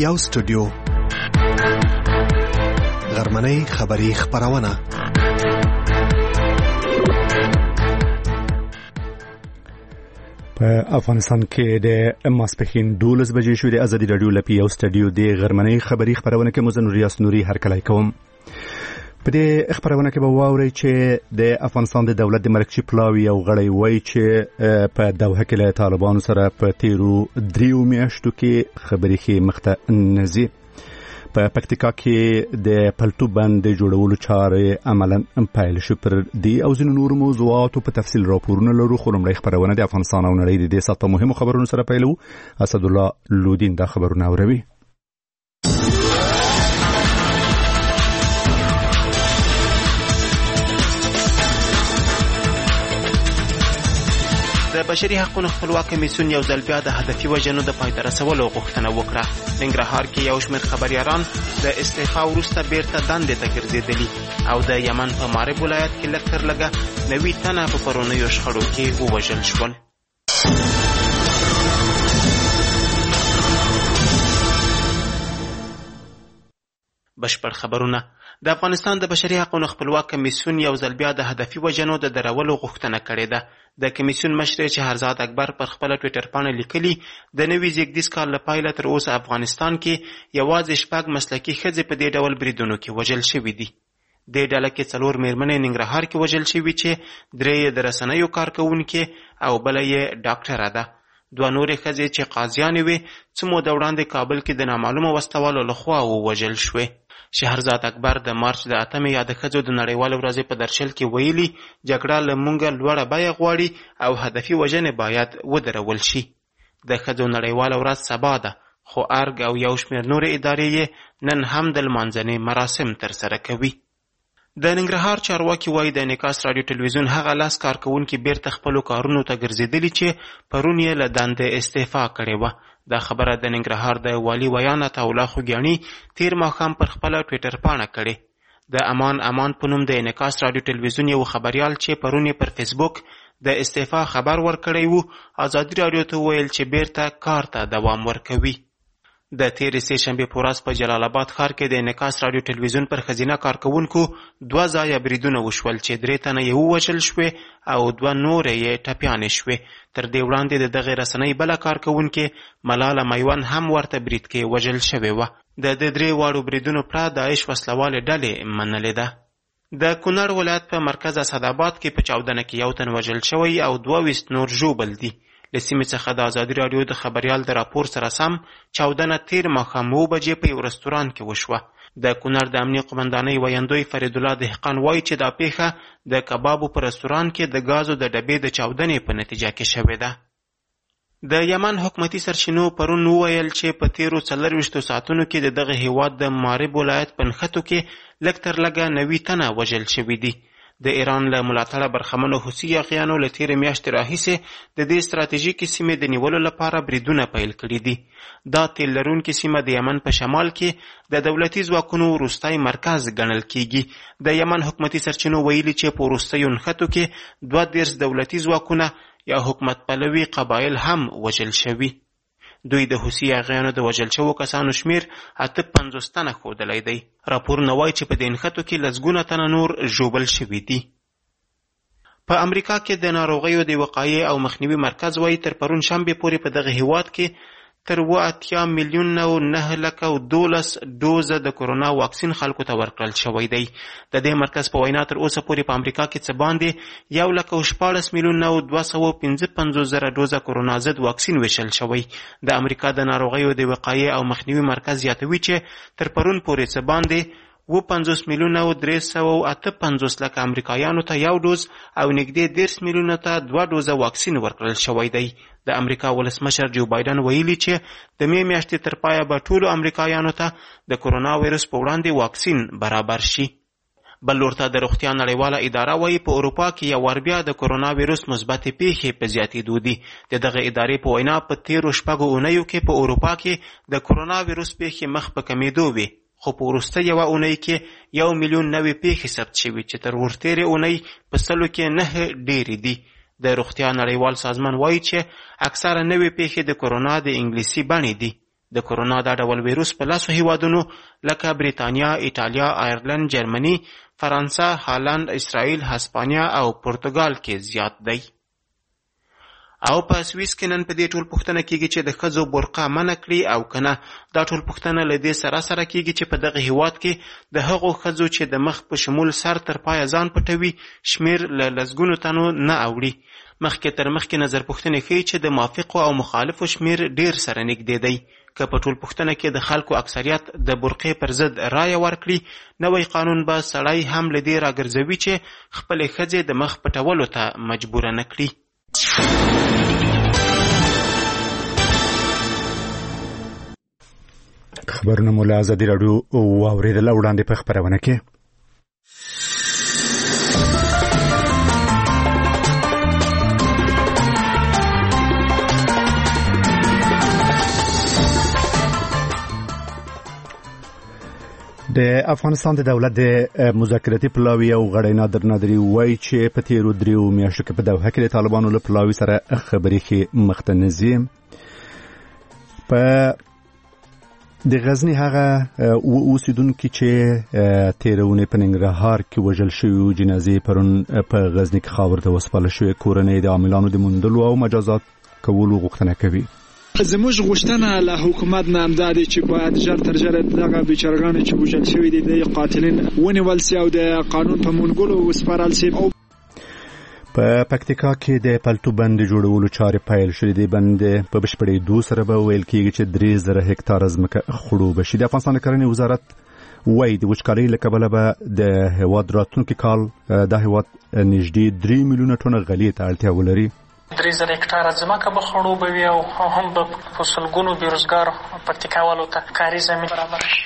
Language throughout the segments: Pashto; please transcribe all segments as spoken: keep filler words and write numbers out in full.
یو سټوډیو غرمنۍ خبری خبرونه. په افغانستان کې د ماسپښین دولس بجې شوې د ازادي رادیو لپاره یو سټوډیو د غرمنۍ خبری خبرونه کې مزن ریاست نوري هرکلی کوم. په دې خبرونه کې به واورئ چې د افغانستان د دولت د مرکزي پلاوي او غړی وایي چې په دوحه کې له طالبانو سره په تیرو دریو میاشتو کې خبرې ښې مخته نه ځي. په پکتیکا کې د پلتو بند جوړولو چارې عملاً پیل شو. پر دې او ځینو نورو موضوعاتو په تفصیل راپورونه لرو، خو لومړی خبرونه د افغانستان او نړۍ د دې ساعت مهمو خبرونو سره پیلوو. اسدالله لودین دا خبرونه اوروي. د بشري حقوقو خپلواک کمیسیون یو ځل بیا د هدفي وژنو د پای ته رسولو غوښتنه وکړه. ننګرهار کې یو شمېر خبریالان د استعفا وروسته بیرته دندې ته ګرځېدلي او د یمن په مارب ولایت کې لږ تر لږه نوي تنه په پرونیو شخړو کې ووژل شول. بشپړ خبرونه. د افغانستان د بشري حقوقو خپلواک کمیسیون یو ځل بیا د هدفي وژنو د درولو غوښتنه کړې ده. د کمیسیون مشر شهرزاد اکبر پر خپل ټویټر باندې لیکلي د نوي زیږدیز کال له پیله تر اوسه افغانستان کې یوازې شپږ مسلکي ښځې په دې ډول بریدونو کې وژل شوي دي. دې ډله کې څلور میرمنې ننګرهار کې وژل شوي چې درې یې د رسنیو کارکوونکې او بله یې ډاکټره ده. دوه نورې ښځې چې قاضیانې وې څه موده وړاندې کابل کې د نامعلومو وسوالو لخوا ووژل شوې. شهرزاد اکبر د مارچ د اتمې یا د ښځو د نړیوالې ورځې په درشل کې ویلي جګړه له موږ لوړه بیه غواړي او هدفي وژنې باید ودرول شي. د ښځو نړیواله ورځ سبا ده، خو ارګ او یو شمېر نورې ادارې یې نن هم د لمانځنې مراسم ترسره کوي. د ننګرهار چارواکي وایي د انعکاس راډیو ټلویزیون هغه لاس کارکوونکي بیرته خپلو کارونو ته ګرځېدلي چې پرون یې له دندې استعفا کړې وه. دا خبره د ننګرهار د والي ویان عطاالله خوږیاڼي تیر ماښام پر خپله ټویټر پاڼه کړې. د امان امان په نوم د انعکاس راډیو ټلویزیون یو خبریال چې پرون یې پر فیسبوک د استعفا خبر ورکړی وو، ازادي راډیو ته وویل چې بیرته کار ته دوام ورکوي. د تیرې سې شنبې په ورځ په جلال آباد ښار کې د انعکاس راډیو ټلویزیون پر ښځینه کارکوونکو دوه ځایه بریدونه وشول چې درې تنه یې ووژل شوې او دوه نورې یې ټپیانې شوې. تر دې وړاندې د دغې رسنۍ بله کارکوونکې ملاله میوند هم ورته برید کې وژل شوې وه. د دې درې واړو بریدونو پړه داعش وسلوالې ډلې منلې ده. د کونړ ولایت په مرکز اسداباد کې په چاودنه کې یو تن وژل شوی او دوه ویشت نور ژوبل دي. له سیمې څخه د ازادي راډیو د خبریال د راپور سره سم چاودنه تیر ماښام اوه بجې په یو رستوران کې وشوه. د کونړ د امنیه قمندانۍ ویندوی فرید الله دهقان وایي چې دا پیښه د کبابو په رستوران کې د ګازو د ډبې د چاودنې په نتیجه کې شوې ده. د یمن حکومتي سرچینو پرون وویل چې په تیرو څلرویشتو ساعتونو کې د دغه هیواد د مارب ولایت په نښتو کې لږ تر لږه نوي تنه وژل شوي دي. د ایران له ملاتړه برخمنو حوثي یاغیانو له تیرې میاشتې راهیسې د دې ستراتیژیکې سیمې د نیولو لپاره بریدونه پیل کړي دي. دا تیل لرونکې سیمه د یمن په شمال کې د دولتي ځواکونو وروستی مرکز ګڼل کیږي. د یمن حکومتي سرچینو ویلي چې په وروستیو نښتو کې دوه دېرش دولتي ځواکونه یا حکومت پلوي قبایل هم وژل شوي. دوی د حوثي یاغیانو د وژل شوو کسانو شمیر اته پنځوس تنه ښودلی دی. راپورونه وایي چې په دې نښتو کې لسګونه تنه نور ژوبل شوي دي. په امریکا کې د ناروغیو د وقایې او مخنیوي مرکز وایي تر پرون شنبې پورې په دغه هیواد کې تر اوه اتیا میلیونه او نهه لکه او دولس ډوزه د کورونا واکسین خلکو ته ورکړل شوی دی. د دې مرکز په وینا تر اوسه پورې په امریکا کې څه باندې یو لکه او شپاړس میلیونه او دوه سوه پنځه پنځوس زره ډوزه کورونا ضد واکسین ویشل شوی. د امریکا د ناروغیو د وقایې او مخنیوي مرکز زیاتوي چې تر پرون پورې څه باندې اوه پنځوس میلیونه او درې سوه او اته پنځوس لکه امریکایانو ته یو ډوز او نږدې دېرش میلیونه ته دوه ډوزه واکسین ورکړل شوی دی. د امریکا ولسمشر جو بایدن ویلي چې د مې میاشتې تر پایه به ټولو امریکایانو ته د کورونا ویروس په وړاندې واکسین برابر شي. بل لورته د روغتیا نړیواله اداره وایي په اروپا کې یو وار بیا د کورونا ویروس مثبتې پیښې په زیاتېدو دي. د دغه ادارې په وینا په تیرو شپږو اونیو کې په اروپا کې د کورونا ویروس پیښې مخ په کمېدو وي، خو په وروسته یوه اونۍ کې یو میلیون نوې پیښې ثبت شوي چې تر ورتېرې اونۍ په سلو کې نهه ډېرې دي. د روغتیا نړیوال سازمان وایي چې اکثره نوې پیښې د کورونا د انګلیسي بڼې دي. د کرونا دا ډول ویروس په لاسو هیوادونو لکه بریتانیا، ایټالیا، آیرلند، جرمني، فرانسه، هالند، اسرائیل، هسپانیا او پرتګال کې زیات دی. او په سویس کې نن په دې ټول پوښتنه کیږي چې د ښځو برقه منع کړي او کنه. دا ټول پوښتنه له دې سره سره کیږي چې په دغه هیواد کې د هغو ښځو چې د مخ په شمول سر تر پایه ځان پټوي شمیر له لسګونو تنو نه اوړي. مخکې تر مخکې نظر پوښتنې ښیي چې د موافقو او مخالفو شمیر ډیر سره نږدې دی. که په ټول پوښتنه کې د خلکو اکثریت د برقې پر ضد رایه ورکړي، نوی قانون به سړی هم له دې راګرځوي چې خپلې ښځې د مخ پټولو ته مجبوره نه کړي. خبرونه مو له ازادي راډیو واورېدل. وړاندې په خبرونه کې د افغانستان د دولت د مذاکراتي پلاوی او غړی نادر نادری وایي چې په تیرو دریو میاشتو کې په دوحه کې د طالبانو له پلاوی سره خبرې کې مختنزي. په د غزنی هغه اوسیدونکو چې تیرونه په ننګرهار کې وژل شوی جنازې پرون په غزنی کې خاور ته وسپارل شوی کورنۍ د عاملانو د موندلو او مجازات کولو غوښتنه کوي. زموږ غوښتنه له حکومت نه همدا ده چې باید ژر تر ژره دغه بیچارهګان چې وژل شوي دي د قاتلین ونیول سي او د قانون په منګولو وسپارل سي. په پکتیکا کې د پلتو بند جوړولو چارې پیل شوې دي. بند په بشپړېدو سره به ویل کېږي چې درې زره هکتاره ځمکه خړوبه شي. د افغانستان د کرنې وزارت وایي د وچکالۍ له کبله به د هېواد راتلونکي کال دا هېواد نږدې درې میلیونه ټنه غلې ته اړتیا ولري. درې زره هکتاره ځمکه به خړوبه وي او هم به په سلګونو بېروزګارو پکتیکاوالو ته کاري زمین برابر شي.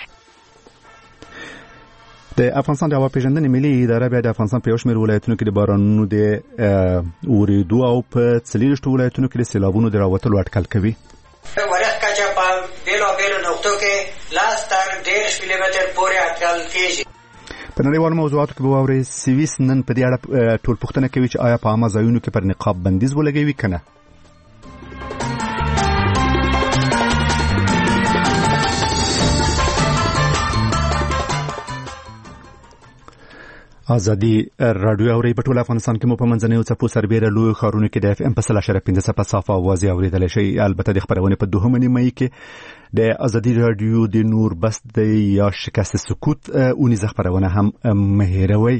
د افغانستان د هوا پیژندنې ملي اداره بیا د افغانستان په یو شمېر ولایتونو کې د بارانونو د اورېدو او په څلېرویشتو ولایتونو کې د سیلابونو د راوتلو اټکل کوي. ورښت کچه په بېلابېلو نقطو کې لاس تر دېرش ملي متر پورې اټکل کېږي. په نړیوالو موضوعاتو کې به واورئ سویس نن په دې اړه ټول پوښتنه کوي چې آیا په عامه ځایونو کې پر نقاب بندیز ولګوي که نه. ازادي راډیو اوري په ټول افغانستان کې مو په منځنیو څپو سربېره لوی ښارونو کې د اف ام په سل اشاره پنځه څپه صافه اوازې اورېدلی شئ. البته د خپرونې په دوهمه نیمایي کې د ازادي راډیو د نور بس د یا شکست سکوت اونیزه خپرونه هم مه هېروئ.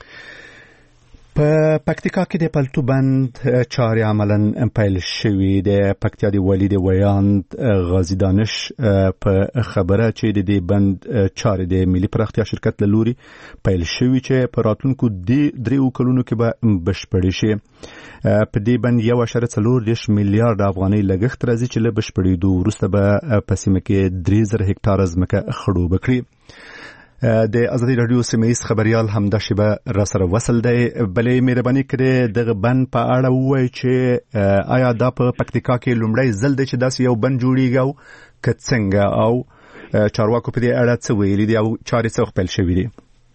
په پکتیکا کې د پلتو بند چارې عملاً پیل شوي. د پکتیا د والي د ویاند غازي دانش په خبره چې د دې بند چارې د ملي پراختیا شرکت له لوري پیل شوي چې په راتلونکو دریو کلونو کې به بشپړې شي. په دې بند یو اشاره څلور دېرش میلیارډ افغانۍ لګښت راځي چې له بشپړېدو وروسته به په سیمه کې درې زره هکتاره ځمکه خړوبه کړي. د ازادي راډیو سیمه‌ییز خبریال همدا شیبه را سره وصل دی. بلې مهرباني کړئ دغه بند په اړه ووایئ چې آیا دا په پکتیکا کې لومړی ځل دی چې داسې یو بند جوړیږي او که څنګه، او چارواکو په دې اړه څه ویلي دي او چارې څه پیل شوي دي.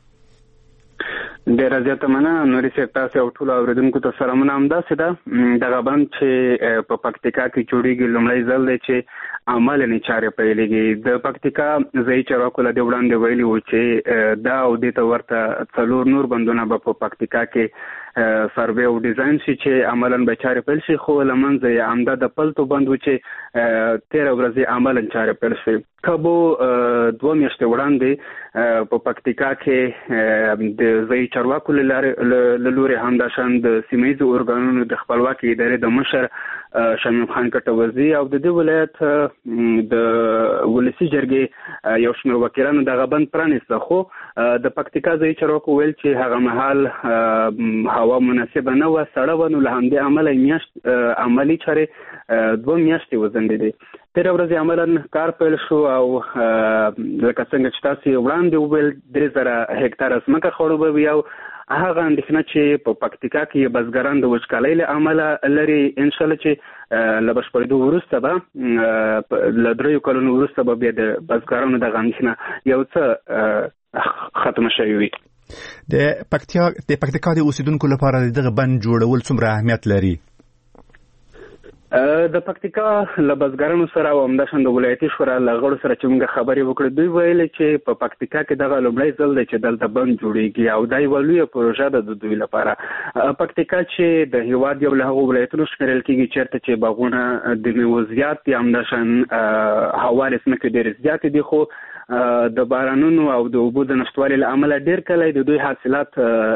ډېره زیاته مننه نوري صاحب، تاسو او ټولو اورېدونکو ته سلامونه. همداسې ده دغه بند چې په پکتیکا کې جوړیږي لومړی ځل دی چې عملاً چارې پیلېږي. د پکتیکا ځایي چارواکو له دې وړاندې ویلي وو چې دا او دې ته ورته څلور نور بندونه به په پکتیکا کې سروې او ډیزاین شي چې عملاً به چارې پیل شي، خو له منځه یې همدا د پلتو بند و چې تېره ورځ عملاً چارې پیل شوې. کابو دوه میاشتې وړاندې په پکتیکا کې د ځایي چارواکو له لوري همداشان د سیمهییزو ارګانونو د خپلواکۍ ادارې د مشر شمیم خان کټوزي او د دې ولایت د ولسي جرګې یو شمېر وکیلانو دغه بند پرانیسته، خو د پکتیکا ځایي چارواکو ویل چې هغه مهال هوا مناسبه نه وه، سړه وه، نو له همدې امله میاشت عملي چارې دوه میاشتې وځنډېدې. تېره ورځ عملاً کار پیل شو او لکه څنګه چې تاسو وړاندې وویل درې زره هکتاره ځمکه خړوبه وي او هغه اندېښنه چې په پکتیکا کې بزګران د وچکالۍ له امله لري، انشاءالله چې له بشپړېدو وروسته به له دریو کلونو وروسته به بیا د بزګرانو دغه اندېښنه یو څه ختمه شوې وي. د پکتیا د پکتیکا د اوسیدونکو لپاره دغه بند جوړول څومره اهمیت لري؟ د پکتیکا له بزګرانو سره او همداشان د ولایتي شورا له غړو سره چې موږ خبرې وکړې دوی ویل چې په پکتیکا کې دغه لومړی ځل دی چې دلته بند جوړیږي او دا یوه لویه پروژه ده د دوی لپاره. پکتیکا چې د هیواد یو له هغو ولایتونو شمیرل کېږي چېرته چې باغونه د میوو زیات دي، همداشان هوارې ځمکې ډېرې زیاتې دي، خو د بارانونو او د اوبو د نشتوالي له امله ډېر کله د دوی حاصلات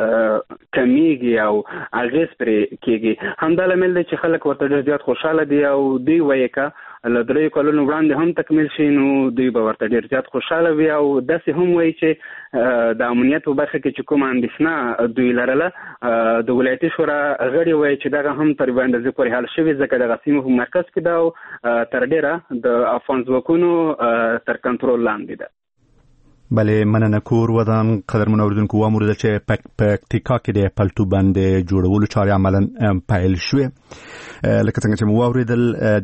کمیږي او اغېز پرې کېږي. همدا لامل دی چې خلک ورته ډېر زیات خوشحاله دي او دوی وایي که له دریو کلونو وړاندې هم تکمیل شي نو دوی به ورته ډېر زیات خوشحاله وي او داسې هم وایي چې د امنیت په برخه کې چې کومه اندېښنه دوی لرله د ولایتي شورا غړي وایي چې دغه هم تر یوې اندازې پورې حل شوي، ځکه دغه سیمه په مرکز کې ده او تر ډېره د افغان ځواکونو تر کنټرول لاندې ده. بله مننه کور ودان قدرمن اوریدونکو وامور ده چې پکتیکا کې د پلتو بند جوړولو چارې عملاً پیل شوې. لکه څنګه چې مو واوریدل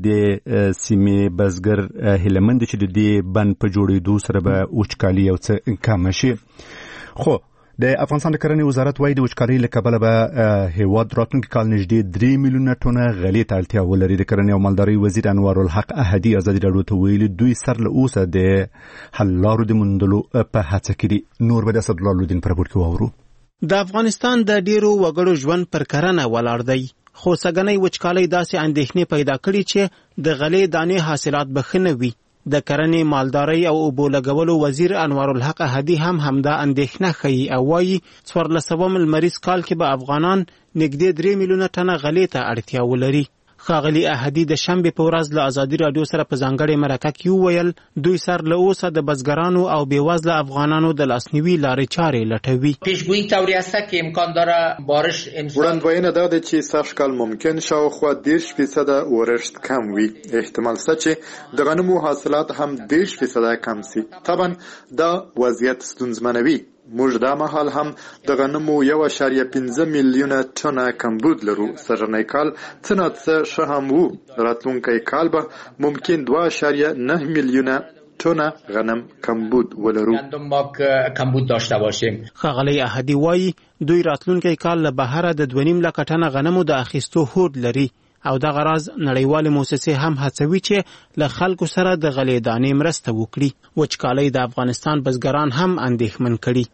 د سیمې بزګر هیلهمند دي چې د دې بند په جوړېدو سره به وچکالي یو څه کمه شي. خو د افغانستان د کرنې وزارت وايي د وچکالۍ له کبله به هیواد راتلونکي کال نږدې درې میلیونه ټنه غلې ته اړتیا ولري. د کرنې او مالدارۍ وزیر انوار الحق احدي ازادي راډیو ته ویلي دوی سر له اوسه د حل لارو د موندلو په هڅه کې دي. نور به د اسدالله لودین په راپور کې واورو. د افغانستان د ډیرو وګړو ژوند پر کرنه ولاړ دی، خو سږنۍ وچکالۍ داسې اندېښنې پیدا کړي چې د غلې دانې حاصلات به ښه نه وي. د کرنې مالدارۍ او اوبو لګولو وزیر انوار الحق احدي هم همدا اندېښنه ښیي او وایي څوارلسمم لمریز کال کې به افغانان نږدې درې میلیونه ټنه غلې ته اړتیا ولري. ښاغلي احدي د شنبې په ورځ له ازادي راډیو سره په ځانګړې مرکه کې وویل دوی سر له اوسه د بزګرانو او بېوزله افغانانو د لاسنیوي لارې چارې لټوي. پیشگویی طوری است که امکان داره بارش امسال وړاندوینه دا ده چې سږکال ممکن شاوخوا دېرش فیصده اورښت کم وي. احتمال شته چې د غنمو حاصلات هم دېرش فیصده کم سي. طبعا دا وضعیت ستونزمنوي. موږ دا مهال هم د غنمو یو اعشاریه پنځه میلیونه ټنه کمبود لرو. سږنی کال څه نه څه ښه هم وو. راتلونکی کال به ممکن دوه اعشاریه نه میلیونه ټنه غنم کمبود ولرو. کمبود داشته باشیم. ښاغلی احدي وایي دوی راتلونکی کال له بهره د دوه نیم لکه ټنه غنمو د اخیستو هوډ لري او دغه راز نړیوالې موسسې هم هڅوي چې له خلکو سره د غلې دانې مرسته وکړي. وچکالۍ د افغانستان بزګران هم اندېښمن کړي.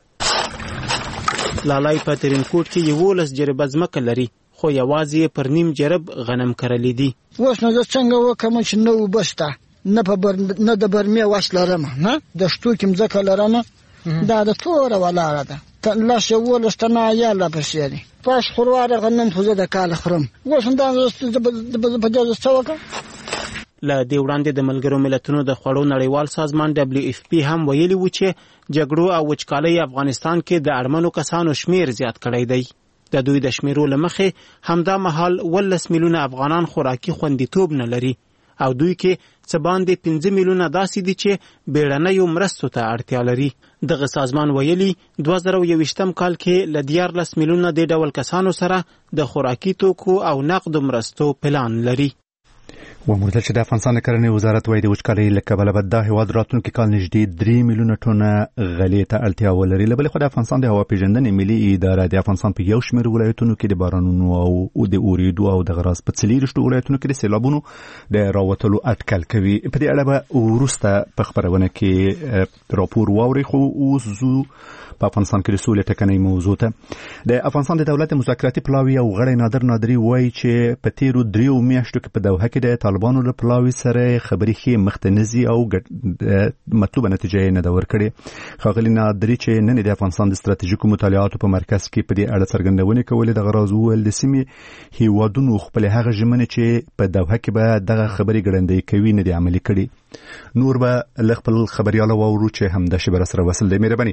لالای په ترینکوټ کې یولس جریبه ځمکه لري، خو یوازې پر نیم جریب غنم کرلی دي. اوس نو زه څنګه وکړم چې نه اوبه شته، نه په بر نه د برمې وس لرم، نه د شتو کې مځکه لرم، دا د توره ولاړه ده. لاس یولس ټنه عیال راپسې دي. پاش خورواره غنم خو زه د کال خورم. اوس همدا په دې څه وکړم. له دې وړاندې د ملګرو ملتونو د خوړو نړیوال سازمان دبلیو اف پی هم ویلي و چې جګړو او وچکالۍ افغانستان کې د اړمنو کسانو شمیر زیات کړی دی. د دوی د شمیرو له مخې همدا مهال ولس میلیونه افغانان خوراکي خوندیتوب نه لري او دوی کې څه باندې پنځه میلیونه داسې دي چې بیړنیو مرستو ته اړتیا لري. دغه سازمان ویلي دوه زره یوویشتم کال کې له دیارلس میلیونه دې ډول کسانو سره د خوراکي توکو او نقدو مرستو پلان لري. وموردل چې د افغانستان د کرنې وزارت وايي د وچکالۍ له کبله به دا هیواد راتلونکي کال نږدې درې میلیونه ټنه غلې ته اړتیا ولري. له بلې خوا د افغانستان د هوا پیژندنې ملي اداره د افغانستان په یو شمېر ولایتونو کې د بارانونو او د اورېدو او د غراس په څلېرویشتو ولایتونو کې د سیلابونو د راوتلو اټکل کوي. په دې اړه به وروسته په خپرونه کې راپور واورئ. خو اوس زو په افغانستان کې د سولې ټکنۍ موضوع ته د افغانستان د دولت مذاکراتي پلاوي او غړی نادر نادري وایي چې په تیرو دریو میاشتو کې په دوحه کې د طالبانو له پلاوي سره خبرې ښې مخته نه ځي او مطلوبه نتیجه یې نه ده ورکړې. ښاغلي نادري چې نن د افغانستان د ستراتیژیکو مطالعاتو په مرکز کې په دې اړه څرګندونې کولې دغه راز وویل د سیمې هیوادونو خپلې هغه ژمنې چې په دوحه کې به دغه خبرې ګړندۍ کوي نه دي عملي کړي. نور به له خپل خبریاله واورو چې همدا شی سره وصل دی. مهرباني.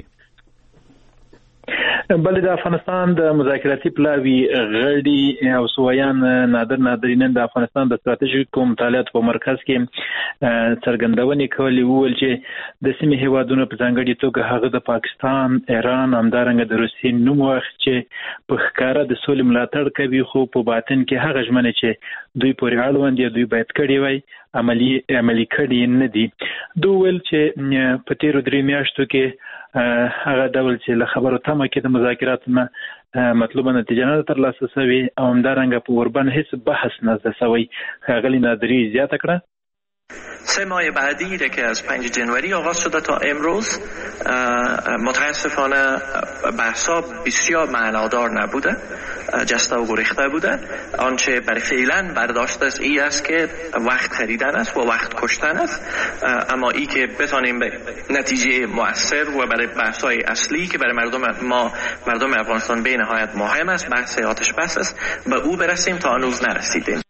بلې د افغانستان د مذاکراتي پلاوي غړي او سویان نادر نادري نن د افغانستان د ستراتیژیکو مطالعاتو په مرکز کې څرګندونې کولې. وویل چې د سیمې هیوادونو په ځانګړې توګه هغه د پاکستان، ایران، همدارنګه د روسیې نوم واخیست چې په ښکاره د سولې ملاتړ کوي، خو په باطن کې هغه ژمنې چې دوی پورې اړوند دي دوی باید کړي وای عملی عملی کړي نه دي. دوی ویل چې په تیرو درې میاشتو کې هغه ډول چې له خبرو تمه کې د مذاکراتو نه مطلوبه نتیجه نه ترلاسه شوې او همدارنګه په اوربن هیڅ بحث نه ده شوی. ښاغلي نادري زیاته کړه سه ماه بعدی که از پنج جنوری آغاز شده تا امروز متاسفانه بحثا بسیار معنادار نبوده، جسته و گریخته بوده. آنچه برای فعلا برداشت است ای است که وقت خریدن است و وقت کشتن است، اما ای که بتانیم به نتیجه مؤثر و برای بحث‌های اصلی که برای مردم ما مردم افغانستان به نهایت مهم است، بحث آتش بس است، به او برسیم تا هنوز نرسیدیم.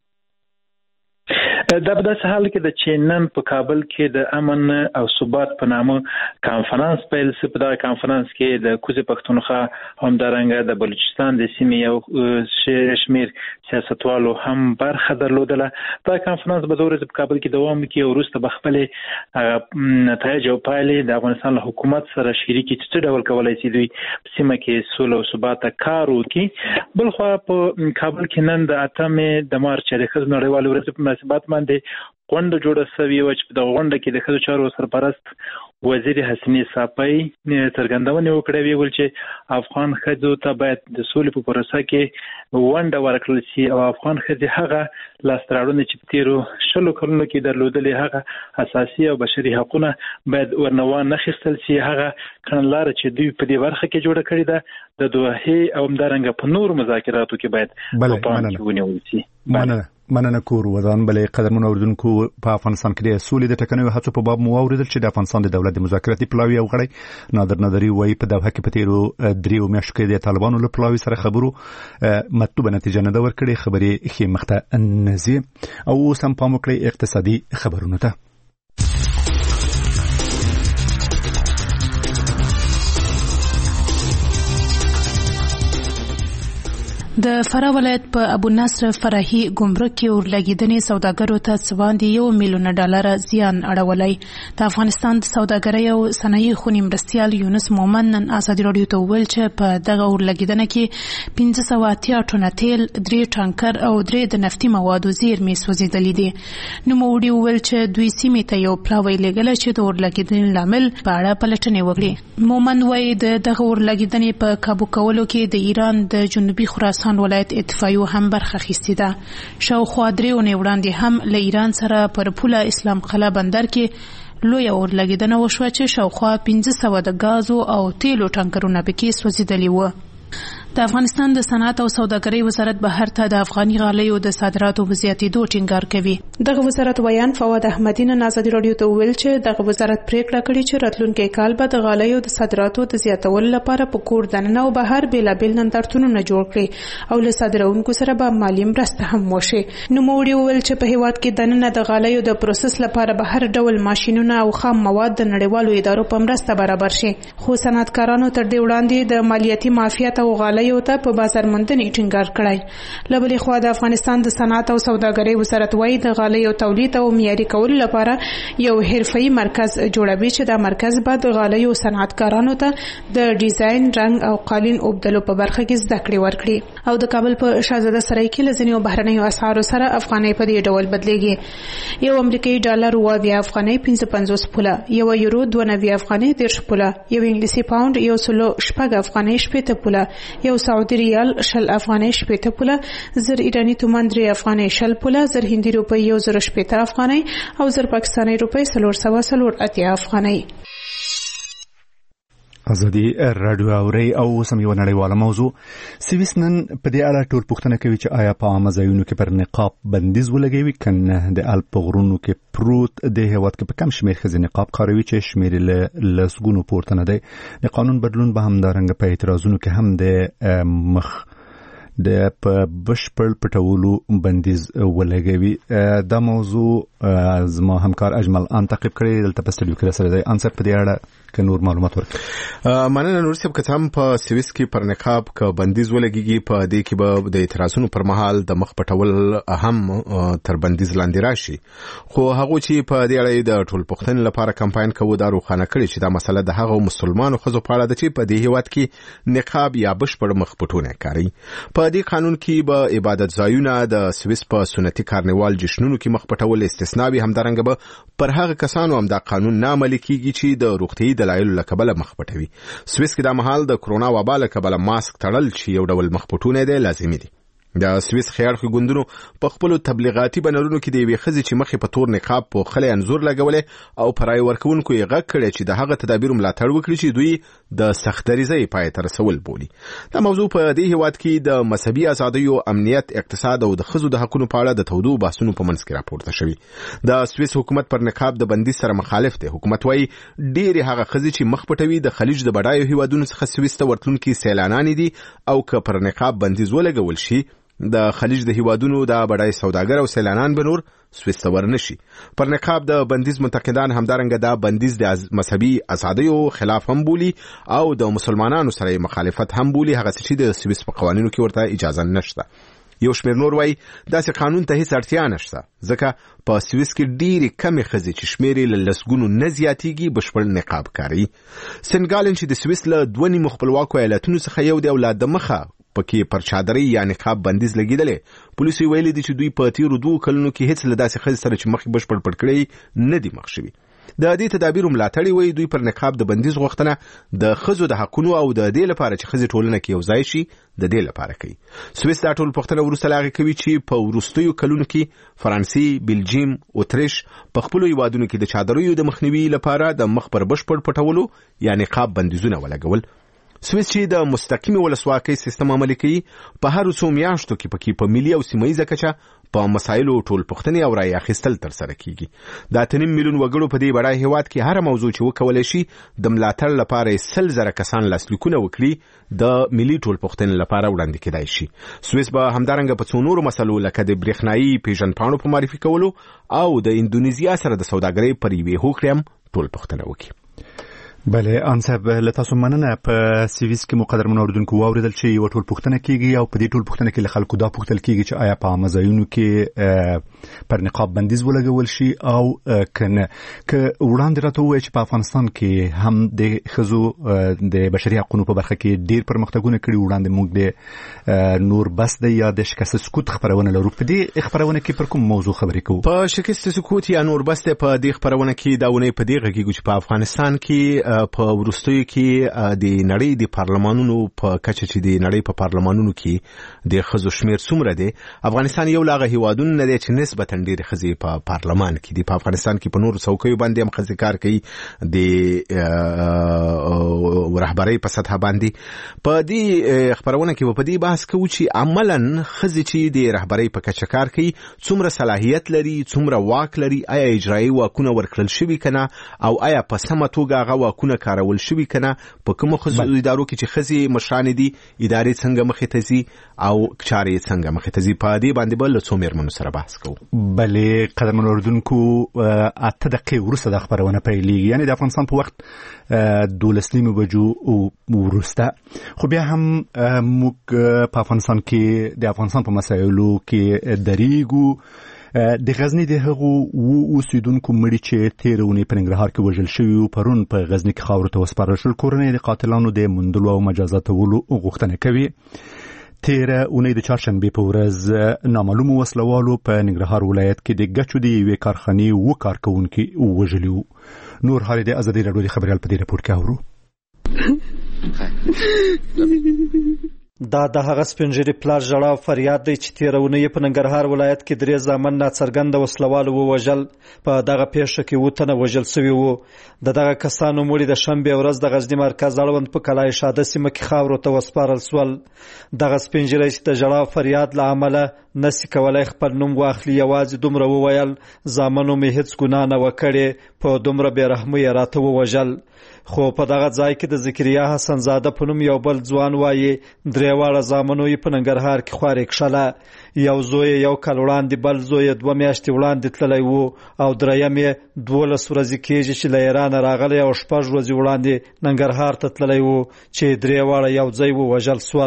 دا په داسې حال کې د چې نن په کابل کې د امن او ثبات په نامه کانفرنس پیل شو. په دغه کانفرنس کې د کوزې پښتونخوا همدارنګه د بلوچستان د سیمې یو شمېر سیاستوالو هم برخه درلودله. دا کانفرنس به دوه ورځې په کابل کې دوام وکړي او وروسته به خپلې نتایج او پایلې د افغانستان له حکومت سره شریکي چې څه ډول کولی شي دوی په سیمه کې سوله او ثباته کار وکړي. بلخوا په کابل کې نن د اتمې د مارچ د ښځو نړیوالې ورځې په مناسبت باندې غونډه جوړه شوې وه چې په دغه غونډه کې د ښځو چارو سرپرست وزیر حسینې صافی څرګندونې وکړې، ویې ویل چې افغان ښځو ته باید د سولې په پروسه کې ونډه ورکړل شي او افغان ښځې هغه لاسته راوړنې چې په تېرو شلو کلونو کې درلودلې هغه اساسي او بشري حقونه باید ورنه وانخیستل شي. هغه کړنلاره چې دوی په دې برخه کې جوړه کړې ده د دوحې او همدارنګه په نورو مذاکراتو کې باید په پام کې ونیول شي. مننه مننه کور ودان. بلې قدرمن اوریدونکو، په افغانستان کې د سولې د ټکنیو هڅو په باب مو واورېدل چې د افغانستان د دولت د مذاکراتي پلاوي او غړی نادر نادري وایي په دوحه کې په تېرو دریو میاشتو کې د طالبانو له پلاوي سره خبرو مطلوبه نتیجه نه ده ورکړې، خبرې ښې مخته نه ځي. او اوس هم پام وکړئ اقتصادي خبرونو ته. د فراه ولایت په ابو نصر فرحي ګمرک کې اورلګیدنې سوداګرو ته څه باندې یو میلیون ډالر زیان اړولی. د افغانستان د سوداګرۍ او صنایع خونې مرستیال یونس مومن نن ازادي راډیو ته وویل چې په دغه اورلګیدنه کې پنځه سوه اتیا ټنه تیل، درې ټانکر او درې د نفتي موادو زیرمې سوځېدلې دي. نوموړي وویل چې دوی سیمې ته یو پلاوی لېږلی چې د اورلګیدنې لامل په اړه پلټنې وکړي. مومن وایي د دغه اورلګیدنې په کابو کولو کې د ایران د جنوبي خراسان ولایت اتفاقیو هم برخه اخیستې ده. شاوخوا درې اونۍ وړاندې هم له ایران سره پر پوله اسلام قلعه بندر کې لویه اورلګیدنه وشوه چې شاوخوا پنځه سوه د ګازو او تیلو ټانکرونه پکې سوځېدلي وو. د افغانستان د صنعت او سوداګرۍ وزارت بهر ته د افغاني غالیو د صادراتو په زیاتېدو ټینګار کوي. دغه وزارت ویان فواد احمدي نن ازادي راډیو ته وویل چې دغه وزارت پریکړه کړې چې راتلونکي کال به د غالیو د صادراتو د زیاتولو لپاره په کور دننه او بهر بېلابېل نندارتونونه جوړ کړي او له صادروونکو سره به مالي مرسته هم وشي. نوموړي وویل چې په هیواد کې دننه د غالیو د پروسس لپاره به هر ډول ماشینونه او خام مواد د نړیوالو ادارو په مرسته برابر شي، خو صنعتکارانو تر دې وړاندې د مالیاتي مافیات او غالیو ته په بازار موندنې ټینګار کړی. له بلې خوا د افغانستان د صنعت او سوداګرۍ وزارت وايي د غالیو تولید او معیاري کولو لپاره یو حرفه‌ای مرکز جوړوي چې دا مرکز به د غالیو صنعتکارانو ته د ډیزاین، رنګ او قالین اوبدلو په برخه کې زده کړې ورکړي. او د کابل په شاهزاده سرای کې له ځینو بهرنیو اسعارو سره افغانۍ په دې ډول بدلېږي. یو امریکایي ډالر اووه اویا افغانۍ پنځه پنځوس پوله، یو یورو دوه نوي افغانۍ دېرش پوله، یو انګلیسي پاونډ یو سلو شپږ افغانۍ شپېته پوله، یو سعودي ریال شل افغانۍ شپېته پوله، زر ایرانی تومان درې افغانۍ شل پوله، زر هندي روپۍ یو زر شپېته افغانۍ او زر پاکستاني روپۍ څلور سوه څلور اتیا افغانۍ. ازادي راډیو اوري او سم یو نړیواله موضوع. سویس نن په دې اړه ټول پوښتنه کوي چې آیا په عامه ځایونو کې پر نقاب بندیز ولګوي کنه د الپ غرونو کې پروت د هیواد کې په کم شمېر ښځې نقاب کاروي چې شمېر له لسګونو پورته نه دی. د قانون بدلون به همدارنګه په اعتراضونو کې هم د مخ د په بشپړ پټولو بندیز ولګوي. دا موضوع زما همکار اجمل ان تعقیب کړی، دلته په سټډیو کې سره دی. انصر په دې اړه که نور معلومات ورکړي. مننه نور صاحب. که هم په سویس کې پر نقاب که بندیز ولګيږي، په دې کې به د اعتراضونو پر مهال د مخ پټول هم تر بندیز لاندې راشي، خو هغه چې په دې اړه د ټول پښتنې لپاره کمپاین کوي دا روښانه کړي چې دا مسله د هغو مسلمانو ښځو په اړه ده چې په دې هیواد کې نقاب یا بشپړ مخ پټونه کوي. په دې قانون کې به عبادت ځایونه د سویس په سنتي کارنیوال جشنونو کې مخ پټول استثناوي، همدارنګه به پر هغه کسانو هم دا قانون نه عملي کیږي چې د روغتي دلایلو له کبله مخ پټوي. سویس کې دا مهال د کرونا وبا له کبله ماسک تړل چې یو ډول مخ پټونه دی لازمي دي. د سویس خیاړخي ګوندونو په خپل تبلیغاتي بنرونو کې د یوې ښځې چې مخې په تور نقاب په خلې انزور لګولې او پرای ورکوونکو یې غږ کړی چې د هغه تدابیر ملاتړ وکړي چې دوی د سختدریزۍ پای ته رسول بولي. دا موضوع په دې هیواد کې د مذهبي ازادیو، امنیت، اقتصاد او د ښځو د حقوقو په اړه د تودو بحثونو په منځ کې راپورته شوي. د سویس حکومت پر نقاب د بندیز سره مخالف دی. حکومت وايي ډېرې هغه ښځې چې مخ پټوي د خلیج د بډایو هیوادونو څخه سویس ته ورتلونکي سیلانان دي او که پر نقاب بندیز ولګول شي د خلیج د هیوادونو د بډای سوداګر او سیلانان به نور سویس ته ورنشي. پر نقاب د بندیز منتقدان همدارنګه دا بندیز د مذهبي ازادیو خلاف هم بولي او د مسلمانانو سره مخالفت هم بولي، هغه چې د سویس په قوانینو کې ورته اجازه نشته. یو شمېر نور وایي داسې قانون ته هیڅ اړتیا نشته ځکه په سویس کې ډېرې کمې ښځې چې شمېر یې له لسګونو نه زیاتېږي بشپړ نقاب کاروي. سنګالن چې د سویس له دوه نیمو خپلواکو ایالتونو څخه یو دی او لا د مخه پکې پر چادرۍ یا نقاب بندیز لګیدلې، پولیسو ویلي دي چې دوی په تیرو دوه کلونو کې هیڅ له داسې ښځې سره چې مخې بشپړ پټ کړی نه دي مخ شوي. د دې تدابیرو ملاتړ وایي دوی پر نقاب د بندیز غوښتنه د ښځو د حقونو او د دې لپاره چې ښځې ټولنه کې یو ځای شي د دې لپاره کوي. سویس دا ټول پوښتنه وروسته له هغې کوي چې په وروستیو کلونو کې فرانسې، بلجیم، اتریش په خپلو هیوادونو کې د چادریو د مخنیوي لپاره د مخ پر بشپړ پټولو یا نقاب بندیزونه ولګول. سویس چې د مستقیمي ولسواکۍ سیستم عملي کوي په هر څو میاشتو کې پکې په ملي او سیمهییزه کچه په مسایلو ټول پوښتنې او رایې اخیستل ترسره کیږي. د اته نیم میلیون وګړو په دې بډای هیواد کې هر موضوع چې وکولای شي د ملاتړ لپاره سل زره کسان لاسلیکونه وکړي د ملي ټول پوښتنې لپاره وړاندې کېدای شي. سویس به همدارنګه په څو نورو مسلو لکه د برېښنایي پیژندپاڼو په معرفي کولو او د اندونیزیا سره د سوداګرۍ پر یوې هوکړې هم ټول پوښتنه وکړي. بله ان صاحب له تاسو مننه. په سویس کې مقدر منوردونکو واوریدل چې یو ټول پوښتنه کیږي او په دې ټول پوښتنه کې له خلکو دا پوښتل کیږي چې آیا په عامه ځایونو کې پر نقاب بندیز ولګول شي او کنه. که وړاندې راته ووایي چې په افغانستان کې هم د ښځو د بشري حقوقو په برخه کې ډېر پرمختګونه کړي. وړاندې موږ د نور بس د یا د شکست سکوت خبرونه لرو. په دې خبرونه کې پر کوم موضوع خبرې کوو؟ په شکست سکوت یا نور بس په دې خبرونه کې دا ونه په دې غږیږي چې په افغانستان کې په وروستیو کې د نړۍ د پارلمانونو په کچه چې د نړۍ په پارلمانونو کې د ښځو شمېر څومره دی، افغانستان یو له هغه هیوادونو نه دی چې نسبتا ډېرې ښځې په پارلمان کې دي. په افغانستان کې په نورو څوکیو باندې هم ښځې کار کوي د رهبرۍ په سطحه باندې. په دې خبرونه کې په دې بحث کوو چې عملا ښځې چې د رهبرۍ په کچه کار کوي څومره صلاحیت لري، څومره واک لري، آیا اجرایي واکونه ورکړل شوي کنه او آیا په سمه توګه هغه واکونه کارول شوي کنه. په کومو ښځو ادارو کې چې ښځې مشرانې دي ادارې څنګه مخې ته ځي او چارې څنګه مخې ته ځي. په دې باندې به له څو مېرمنو سره بحث کوو. بلې قدرمن اردوونکو اته دقیقې وروسته دا خبرونه پیلېږي، یعنې د افغانستان په وخت دولس نیمو بجو وروسته. خو بیا هم موږ په افغانستان کې د افغانستان په مسایلو کې درېږو. د غزنی د هغو و اوسیدونکو مړي چې تېره اونۍ په ننګرهار کې وژل شوي وو پرون په غزني کې خاورو ته وسپارل شول. کورنۍ د قاتلانو د موندلو او مجازاتولو غوښتنه کوي. تېره اونۍ د چهارشنبې په ورځ نامعلومو وسلوالو په ننګرهار ولایت کې د ګچو د یوې کارخانې اووه کارکوونکي وژلي وو. نور حال د ازادي راډیو د خبریال په دې راپور کې اورو. دا د هغه سپینږیري پلار ژړا او فریاد دی چې تېره اونۍ په ننګرهار ولایت کې درې زامن ناڅرګنده وسلوالو ووژل. په دغه پیښه کې اووه تنه وژل سوي وو. د دغه کسانو مړي د شنبې ورځ د غزني مرکز اړوند په کلای شاده سیمه کې خاورو ته وسپارل سول. دغه سپینږیری چې د ژړا او فریاد له امله نسی کولای خپل نوم واخلي یوازې دومره وویل زامنو مې هیڅ ګناه نه وه کړې، په دومره بېرحمۍ یې راته ووژل. خو په دغه ځای کې د ذکریا حسن زاده په نوم یو بل ځوان وایي درې واړه زامنو یې په ننګرهار کې خوارې کښله. یو زوی یې یو کال وړاندې، بل زوی یې دوه میاشتې وړاندې تللی و او دریم یې دولس ورځې کېږي چې له ایرانه راغلی او شپږ ورځې وړاندې ننګرهار ته تللی و چې درې واړه یو ځای ووژل سول.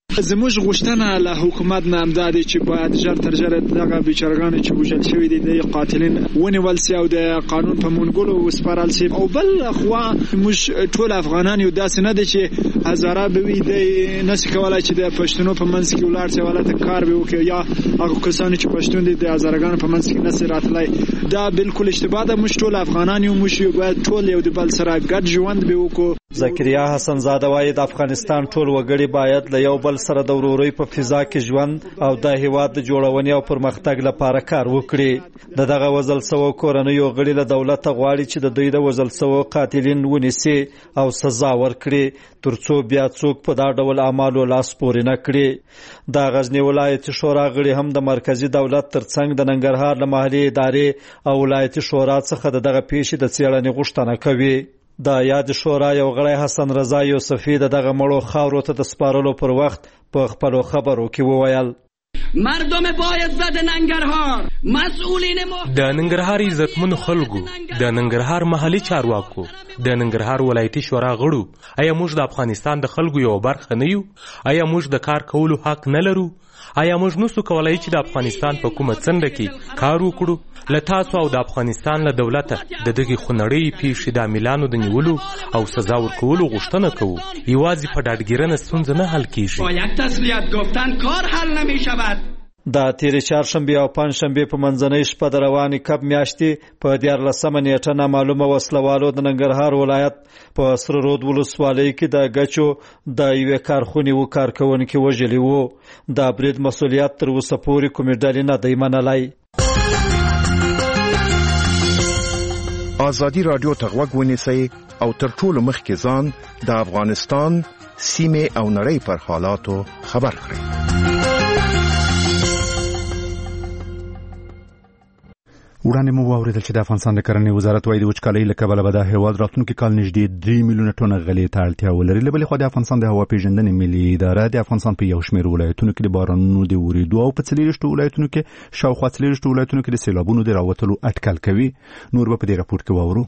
زموږ غوښتنه له حکومت نه همدا دی چې باید ژر تر ژره دغه بیچارهګان چې وژل شوي دي د قاتلین ونیول سي او د قانون په منګولو وسپارل سي. او بل خوا موږ ټول افغانان یو، داسې نه دی چې هزاره به وي دی نسي کولای چې د پښتنو په منځ کې ولاړ سي ولته کار به وکړي، یا هغه کسان چې پښتون دي د هزارهګانو په منځ کې نسي راتلای. دا بالکل اشتباه ده. موږ ټول افغانان یو، موږ باید ټول یو د بل سره ګډ ژوند به وکړو. زکریا حسن زاده وايي د افغانستان ټول وګړي باید له یو بل سره د ورورۍ په فضا کې ژوند او د هیواد د جوړونې او پرمختګ لپاره کار وکړي. د دغه وژل شوو کورنیو غړي له دولته غواړي چې د دوی د وژل شوو قاتلین ونیسي او سزا ورکړي، ترڅو بیا څوک په دا ډول اعمالو لاس پورې نه کړي. د غزنی ولایتي شورا غړي هم د مرکزی دولت ترڅنګ د ننګرهار له محلي ادارې او ولایتي شورا څخه د دغه پیښې د څېړنې غوښتنه کوي. د یاد شورا یو غړی حسن رضا یوسفی د دغه مړو خاورو ته د سپارلو پر وخت په خپلو خبرو کې وویل: مردم باعزت ننګرهار، مسئولین د ننګرهار عزتمن خلکو، د ننګرهار محلي چارواکو، د ننګرهار ولایتي شورا غړو، آیا موږ د افغانستان د خلکو یو برخه نه یو؟ آیا موږ د کار کولو حق نه لرو؟ آیا موږ نسو کولای چې د افغانستان په کومه څنډه کې کار وکړو؟ له تاسو او د افغانستان له دولته د دغې خونړۍ پیښې د عاملانو د نیولو او سزا ورکولو غوښتنه کوو. یوازې په ډاډګیرنه ستونزه نه حل کیږي. با یک تسلیت گفتن کار حل نمیشود. د تیرې چهارشنبې او پنجشنبې په منځنۍ شپه د روانې کب میاشتې په دیارلسمه نیټه نامعلومه وسلوالو د ننګرهار ولایت په سره رود ولسوالۍ کې د ګچو د یوې کارخونې و کارکوونکي وژلي وو. د برید مسؤلیت تر اوسه پورې کومې ډلې نه دی منلی. ازادي راډیو ته غوږ ونیسئ او تر ټولو مخکې ځان د افغانستان سیمې او نړۍ پر حالاتو خبر کړئ. وړاندې مو واورېدل چې د افغانستان د کرنې وزارت وايي د وچکالۍ له کبله به دا هېواد راتلونکي کال نږدې درې میلیونه ټنه غلې ته اړتیا ولري. له بلې خوا د افغانستان د هوا پیژندنې ملي اداره د افغانستان په یو شمېر ولایتونو کې د بارانونو د ورېدو او په څلېرویشتو ولایتونو کې شاوخوا څلېرویشتو ولایتونو کې د سیلابونو د راوتلو اټکل کوي. نور به په دې راپور کې واورو.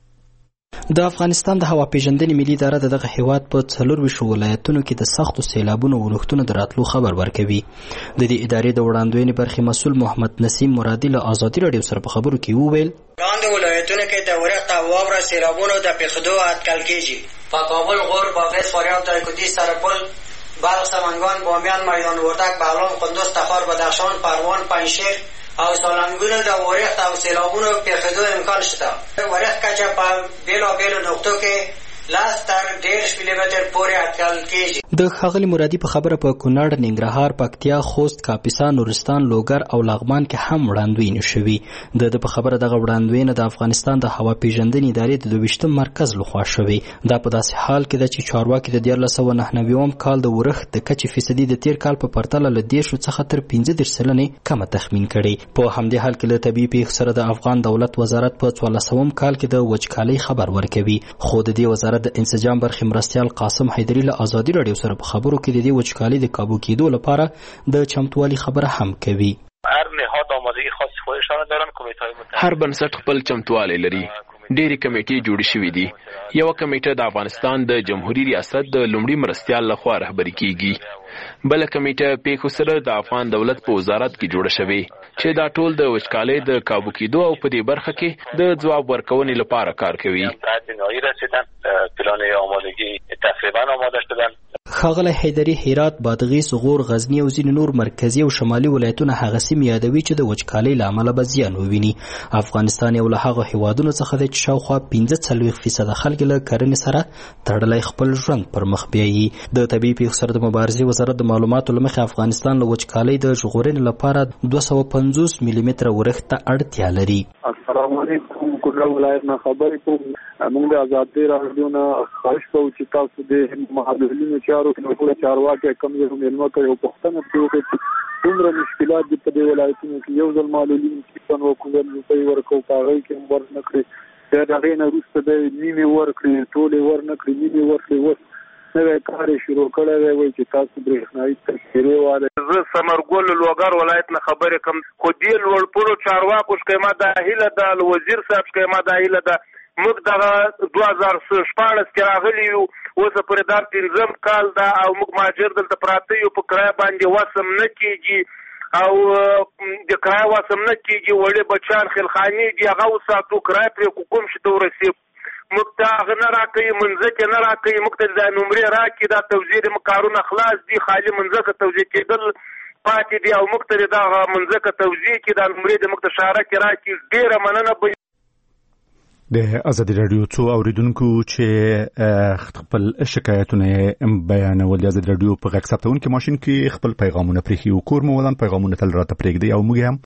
د افغانستان د هوا پیژندنې ملي اداره د دغه هیواد په څلورویشتو ولایتونو کې د سختو سیلابونو او ورښتونو د راتلو خبر ورکوي. د دې ادارې د وړاندوینې برخې مسؤل محمد نسیم مرادي له ازادي راډیو سره په خبرو کې وویل: لاندې ولایتونو کې د ورښت او واوره سیلابونو د پیښېدو اټکل کېږي. په کابل، غور، بادغیس، فاریاب، دایکنډي، سرپل، بلخ، سمنگان، بامیان، میدان وردک، بغلان، قندوز، تخار، بدخشان، پروان، پنجشیر او سالنګونو د ورښت او سیلابونو پیښېدو امکان شته. ورښت کچه په بیلابیلو نقطو کې لاس تر ډېر میلیمتر پورې اټکل کېږي. د ښاغلي مرادي په خبره په کونړ، ننګرهار، پکتیا، خوست، کاپیسا، نورستان، لوګر او لغمان کې هم وړاندوینې شوي. د د په خبره دغه وړاندوینه د افغانستان د هوا پیژندنې ادارې د دویشتم مرکز لخوا شوي. دا په داسې حال کې ده چې چارواکي د دیارلس سوه نهه نوي کال د ورښت د کچې فیصدي د تیر کال په پرتله له دېرشو څخه تر پنځه دېرش سلنې کمه تخمین کړې. په همدې حال کې له طبیعي پیښو سره د افغان دولت وزارت په څوارلسم کال کې د وچکالۍ خبر ورکوي. خو د دې وزارت د انسجام برخې مرستیال قاسم حیدري له ازادي راډیو سره په خبرو کې د دې وچکالۍ د کابو کېدو لپاره د چمتووالي خبره هم کوي. هر نهاد آمادگی خاص خودشان دارن. کمیټه‌های متحد هر بنسټ خپل چمتووالی لري. ډېری کمیټې جوړې شوې دي. یو کمیټه د افغانستان د جمهوریت ریاست د لومړي مرستیال لخوا رهبري کیږي. بل کمیټه پیښو سره د افغان دولت په وزارت کې جوړه شوې چې دا ټول د وچکالۍ د کابو کېدو او په دې برخه کې د ځواب ورکونې لپاره کار کوي. پلان آمادگی تقریبا آماده شدن. ښاغلی حیدري هرات، بادغیس، غور، غزنی او ځینې نور مرکزي او شمالي ولایتونه هغه سیمې یادوي چې د وچکالۍ له امله به زیان وویني. افغانستان یو له هغو هیوادونو څخه دی چې شاوخوا پنځه څلوېښت فیصده خلک له کرنې سره تړلی خپل ژوند پر مخ بیایي. د طبیعي پیښو سره د مبارزې وزارت د معلوماتو له مخې افغانستان له وچکالۍ د ژغورنې لپاره دوه سوه پنځوس میلي متره ورښت ته اړتیا لري. السلام علیکم. کونړ ولایت نه خبرې کوم. موږ د ازادي راډیو نه خواهش کوو چې تاسو د محللینو چارو کې ټول چارواکي کوم یو مېلمه کوي او پوښتنه کوي چې څومره مشکلات دي په دې ولایتونو کې. یو ځل معلولین چې په وکولو په ورکو کاغۍ کې ور نه کړی دا دغه نه روسته د نیمه ور کړی ټول ور نه کړی نیمه ور کړی وس نو کار شروع کړی وای چې تاسو برېښنايي تشکیلې واله. زه سمرګل لوګر ولایت نه خبرې کوم. خو دې لوړ پوړو چارواکو شکایما د هیله د وزیر صاحب شکایما د هیله د موږ دغه دوه زره شپاړس کې راغلي یو اوس پورې دا پنځم کال ده او موږ مهاجر دلته پراته یو په کرایه باندې وسم نه کېږي او د کرایه وسم نه کېږي وړې بچیان خیلخانې دي هغه وساتو کرایه پرې کوم شي ته ورسېږي موږ ته هغه نه راکوي منځکې نه راکوي موږ ته دا نمرې راکړي دا توزیع د کارونه خلاص دي خالي منځکه توزیع کېدل پاتې دي او موږ ته دغه منځکه توزیع کړي دا نمرې د موږ ته شاره کې راکړي ډېره مننه به د ازادي رادیو څو اوریدونکو چې خپل شکایتونه بیانول د ازادي رادیو په غږ ثبتونکو ماشين کې خپل پیغامونه پرېښي او کور مو ولن پیغامونه تل راته پرېږدي او موږ هم